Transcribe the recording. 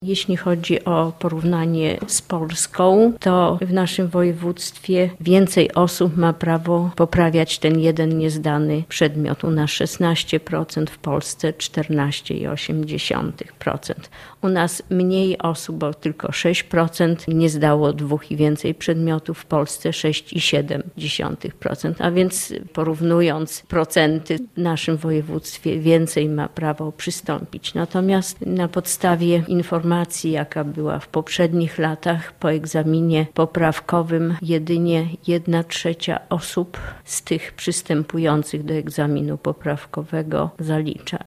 Jeśli chodzi o porównanie z Polską, to w naszym województwie więcej osób ma prawo poprawiać ten jeden niezdany przedmiot. U nas 16%, w Polsce 14,8%. U nas mniej osób, bo tylko 6% nie zdało 2 i więcej przedmiotów, w Polsce 6,7%. A więc porównując procenty, w naszym województwie więcej ma prawo przystąpić. Natomiast na podstawie informacji, jaka była w poprzednich latach, po egzaminie poprawkowym jedynie 1/3 osób z tych przystępujących do egzaminu poprawkowego zalicza